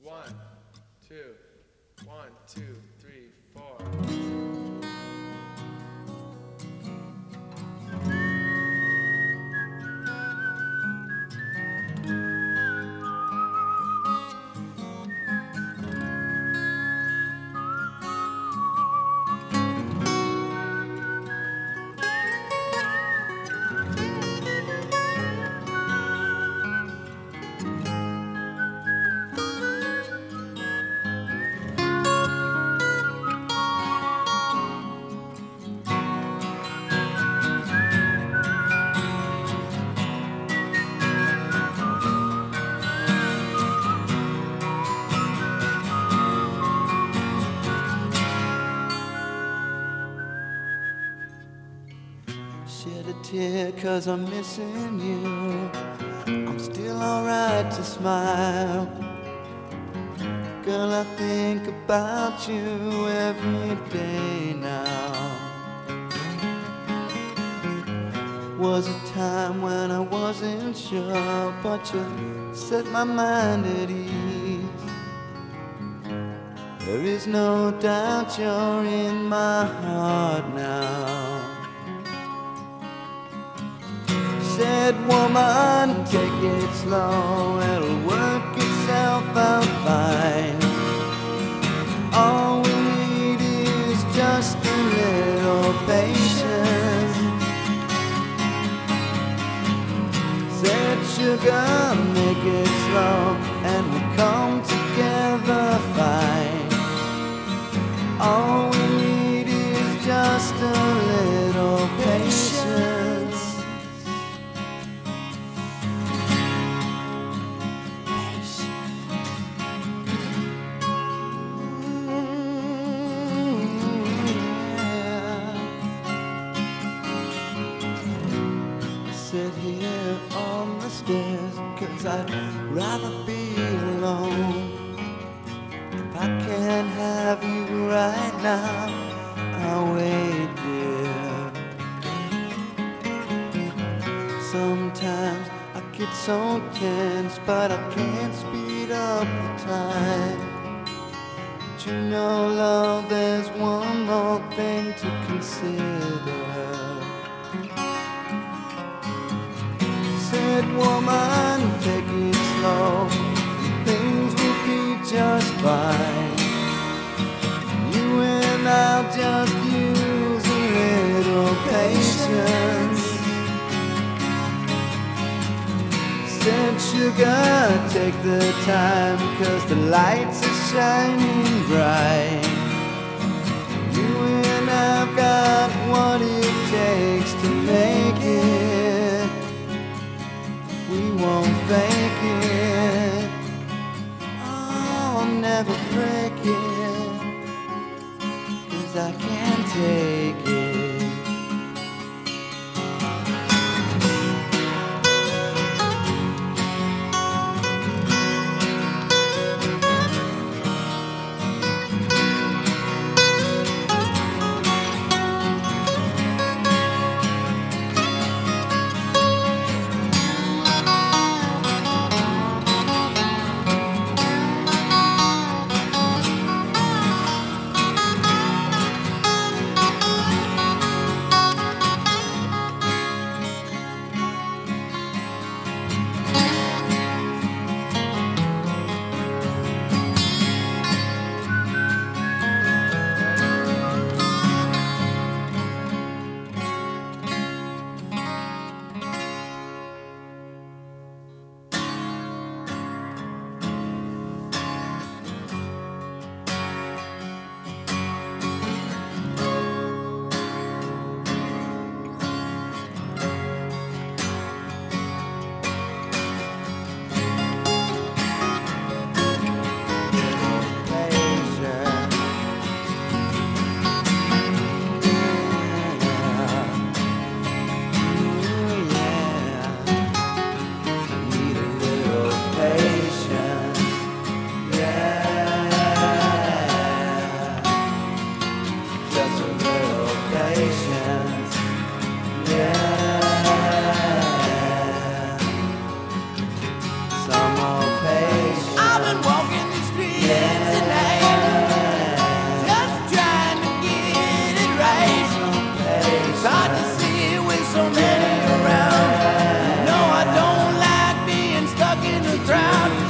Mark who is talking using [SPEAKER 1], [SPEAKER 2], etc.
[SPEAKER 1] One, two, 1, 2, 3, 4.
[SPEAKER 2] Shed a tear 'cause I'm missing you. I'm still alright to smile. Girl, I think about you every day now. Was a time when I wasn't sure, but you set my mind at ease. There is no doubt you're in my heart now. Said, woman, take it slow, it'll work itself out fine. All we need is just a little patience. Said, sugar, make it slow, and we'll come together fine. All we need is just a little patience. Sit here on the stairs, 'cause I'd rather be alone. If I can't have you right now, I'll wait, dear. Sometimes I get so tense, but I can't speed up the time. But you know, love, there's one more thing to consider. Said, woman, take it slow, things will be just fine. You and I'll just use a little patience. Said, sugar, take the time, 'cause the lights are shining bright. You and I've got what it takes to make it. We won't fake it, I'll never break it, 'cause I can't take it. crowd.